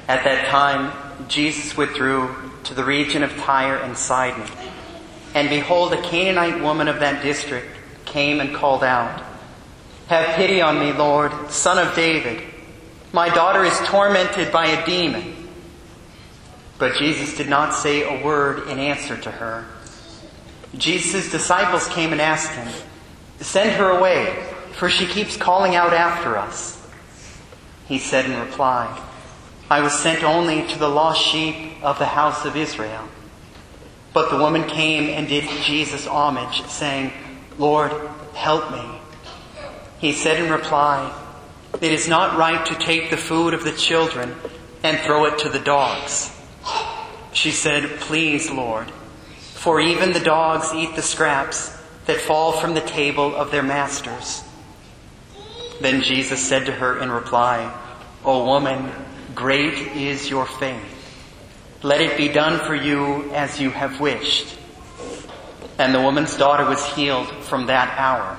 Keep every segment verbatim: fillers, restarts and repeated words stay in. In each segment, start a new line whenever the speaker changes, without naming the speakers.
At that time, Jesus withdrew to the region of Tyre and Sidon. And behold, a Canaanite woman of that district came and called out, "Have pity on me, Lord, Son of David. My daughter is tormented by a demon." But Jesus did not say a word in answer to her. Jesus' disciples came and asked him, "Send her away, for she keeps calling out after us." He said in reply, "I was sent only to the lost sheep of the house of Israel." But the woman came and did Jesus homage, saying, "Lord, help me." He said in reply, "It is not right to take the food of the children and throw it to the dogs." She said, "Please, Lord, for even the dogs eat the scraps that fall from the table of their masters." Then Jesus said to her in reply, "O woman, great is your faith. Let it be done for you as you have wished." And the woman's daughter was healed from that hour.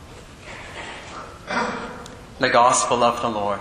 The Gospel of the Lord.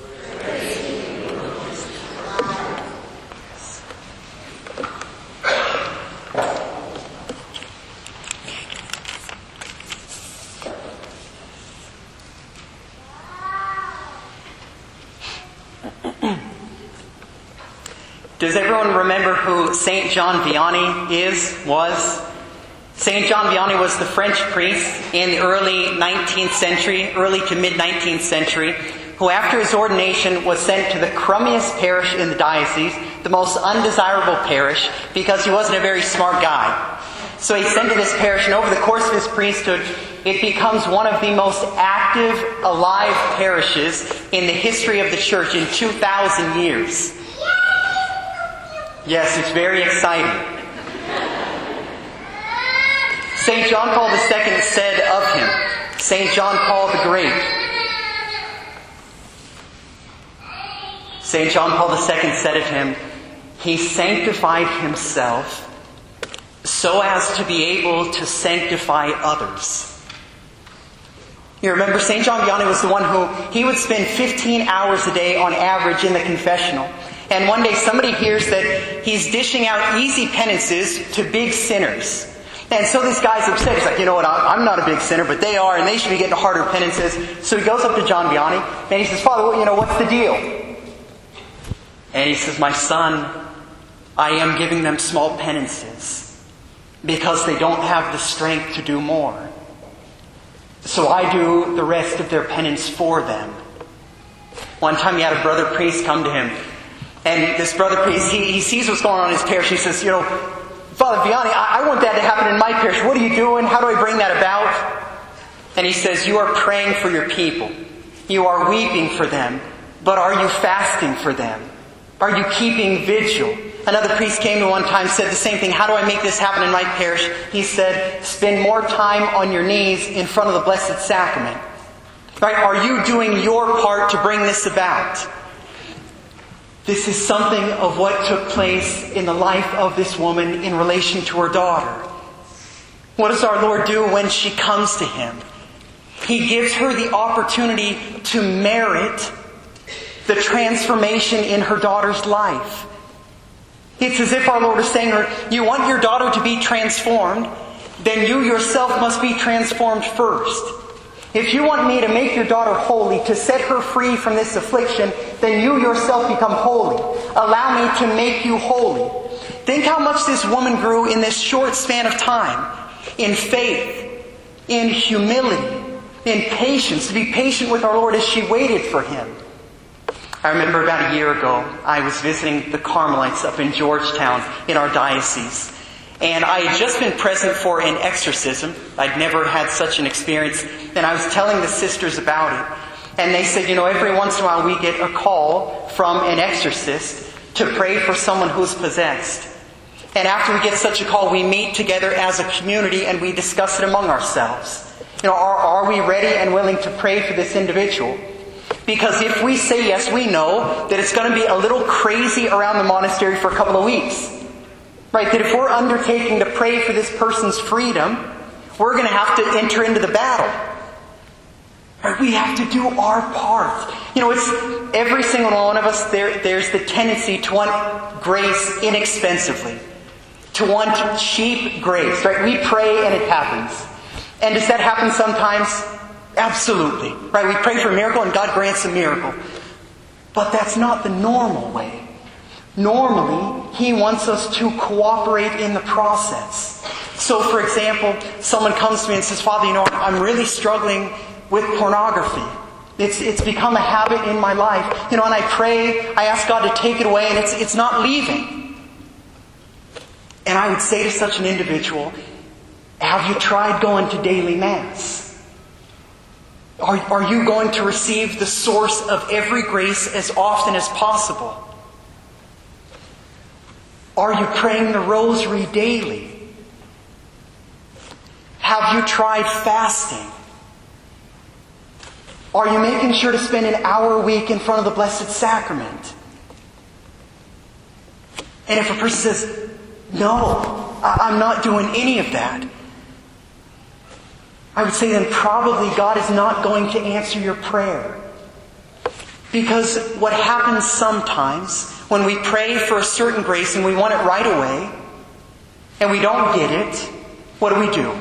Does everyone remember who Saint John Vianney is, was? Saint John Vianney was the French priest in the early nineteenth century, early to mid-nineteenth century, who after his ordination was sent to the crummiest parish in the diocese, the most undesirable parish, because he wasn't a very smart guy. So he's sent to this parish, and over the course of his priesthood, it becomes one of the most active, alive parishes in the history of the Church in two thousand years. Yes, it's very exciting. Saint John Paul the Second said of him, Saint John Paul the Great, Saint John Paul the Second said of him, he sanctified himself so as to be able to sanctify others. You remember Saint John Vianney was the one who, he would spend fifteen hours a day on average in the confessional. And one day somebody hears that he's dishing out easy penances to big sinners. And so this guy's upset. He's like, you know what, I'm not a big sinner, but they are, and they should be getting harder penances. So he goes up to John Vianney, and he says, "Father, you know, what's the deal?" And he says, "My son, I am giving them small penances because they don't have the strength to do more. So I do the rest of their penance for them." One time he had a brother priest come to him. And this brother priest, he, he sees what's going on in his parish. He says, "You know, Father Vianney, I, I want that to happen in my parish. What are you doing? How do I bring that about?" And he says, "You are praying for your people. You are weeping for them. But are you fasting for them? Are you keeping vigil?" Another priest came to one time and said the same thing. "How do I make this happen in my parish?" He said, "Spend more time on your knees in front of the Blessed Sacrament." Right? Are you doing your part to bring this about? This is something of what took place in the life of this woman in relation to her daughter. What does our Lord do when she comes to Him? He gives her the opportunity to merit the transformation in her daughter's life. It's as if our Lord is saying to her, you want your daughter to be transformed, then you yourself must be transformed first. If you want me to make your daughter holy, to set her free from this affliction, then you yourself become holy. Allow me to make you holy. Think how much this woman grew in this short span of time. In faith, in humility, in patience. To be patient with our Lord as she waited for Him. I remember about a year ago, I was visiting the Carmelites up in Georgetown in our diocese. And I had just been present for an exorcism. I'd never had such an experience. And I was telling the sisters about it. And they said, you know, every once in a while we get a call from an exorcist to pray for someone who's possessed. And after we get such a call, we meet together as a community and we discuss it among ourselves. You know, are, are we ready and willing to pray for this individual? Because if we say yes, we know that it's going to be a little crazy around the monastery for a couple of weeks. Right, that if we're undertaking to pray for this person's freedom, we're going to have to enter into the battle. Right? We have to do our part. You know, it's every single one of us, there, there's the tendency to want grace inexpensively. To want cheap grace. Right? We pray and it happens. And does that happen sometimes? Absolutely. Right? We pray for a miracle and God grants a miracle. But that's not the normal way. Normally, He wants us to cooperate in the process. So, for example, someone comes to me and says, Father, you know, I'm really struggling with pornography. It's it's become a habit in my life. You know, and I pray, I ask God to take it away, and it's it's not leaving. And I would say to such an individual, have you tried going to daily Mass? Are, are you going to receive the source of every grace as often as possible? Are you praying the rosary daily? Have you tried fasting? Are you making sure to spend an hour a week in front of the Blessed Sacrament? And if a person says, no, I'm not doing any of that, I would say then probably God is not going to answer your prayer. Because what happens sometimes when we pray for a certain grace and we want it right away, and we don't get it, what do we do?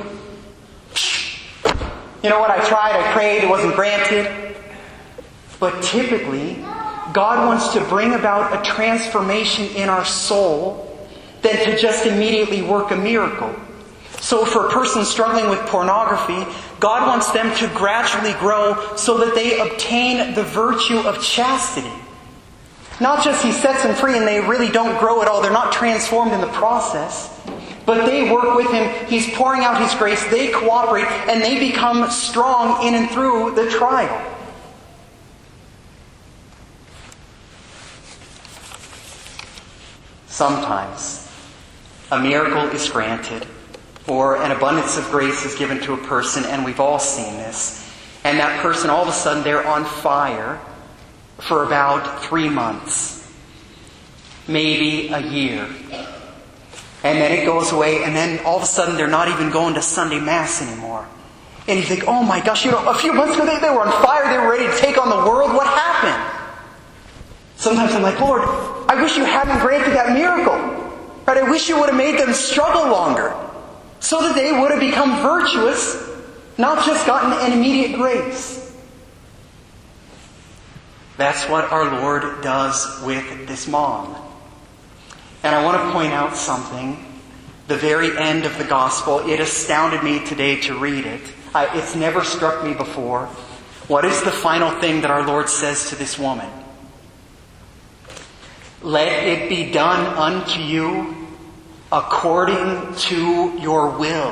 You know what, I tried, I prayed, it wasn't granted. But typically, God wants to bring about a transformation in our soul than to just immediately work a miracle. So for a person struggling with pornography, God wants them to gradually grow so that they obtain the virtue of chastity. Not just He sets them free and they really don't grow at all. They're not transformed in the process. But they work with Him. He's pouring out His grace. They cooperate and they become strong in and through the trial. Sometimes a miracle is granted or an abundance of grace is given to a person, and we've all seen this. And that person, all of a sudden, they're on fire for about three months. Maybe a year. And then it goes away, and then all of a sudden they're not even going to Sunday Mass anymore. And you think, oh my gosh, you know, a few months ago they, they were on fire, they were ready to take on the world. What happened? Sometimes I'm like, Lord, I wish you hadn't granted that miracle. Right? I wish you would have made them struggle longer, so that they would have become virtuous, not just gotten an immediate grace. That's what our Lord does with this mom. And I want to point out something. The very end of the Gospel, it astounded me today to read it. I, it's never struck me before. What is the final thing that our Lord says to this woman? Let it be done unto you according to your will.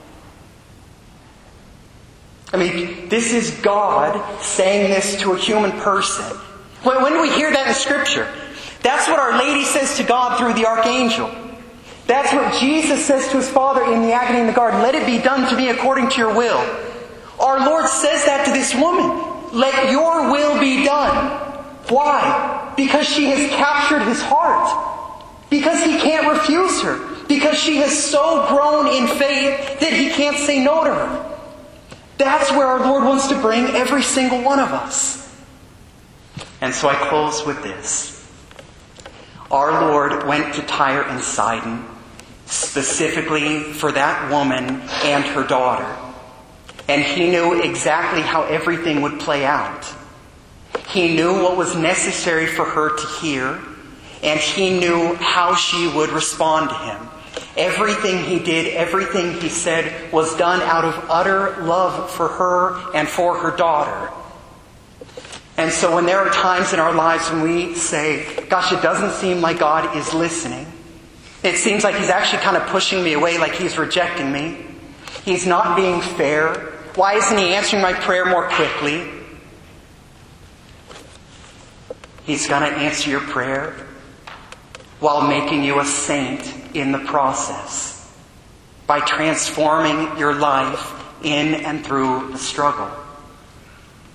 I mean, this is God saying this to a human person. When, when do we hear that in Scripture? That's what Our Lady says to God through the Archangel. That's what Jesus says to His Father in the agony in the garden. Let it be done to me according to your will. Our Lord says that to this woman. Let your will be done. Why? Because she has captured His heart. Because He can't refuse her. Because she has so grown in faith that He can't say no to her. That's where our Lord wants to bring every single one of us. And so I close with this. Our Lord went to Tyre and Sidon specifically for that woman and her daughter. And He knew exactly how everything would play out. He knew what was necessary for her to hear, and He knew how she would respond to Him. Everything He did, everything He said was done out of utter love for her and for her daughter. And so when there are times in our lives when we say, gosh, it doesn't seem like God is listening. It seems like He's actually kind of pushing me away, like He's rejecting me. He's not being fair. Why isn't He answering my prayer more quickly? He's going to answer your prayer while making you a saint in the process, by transforming your life in and through the struggle.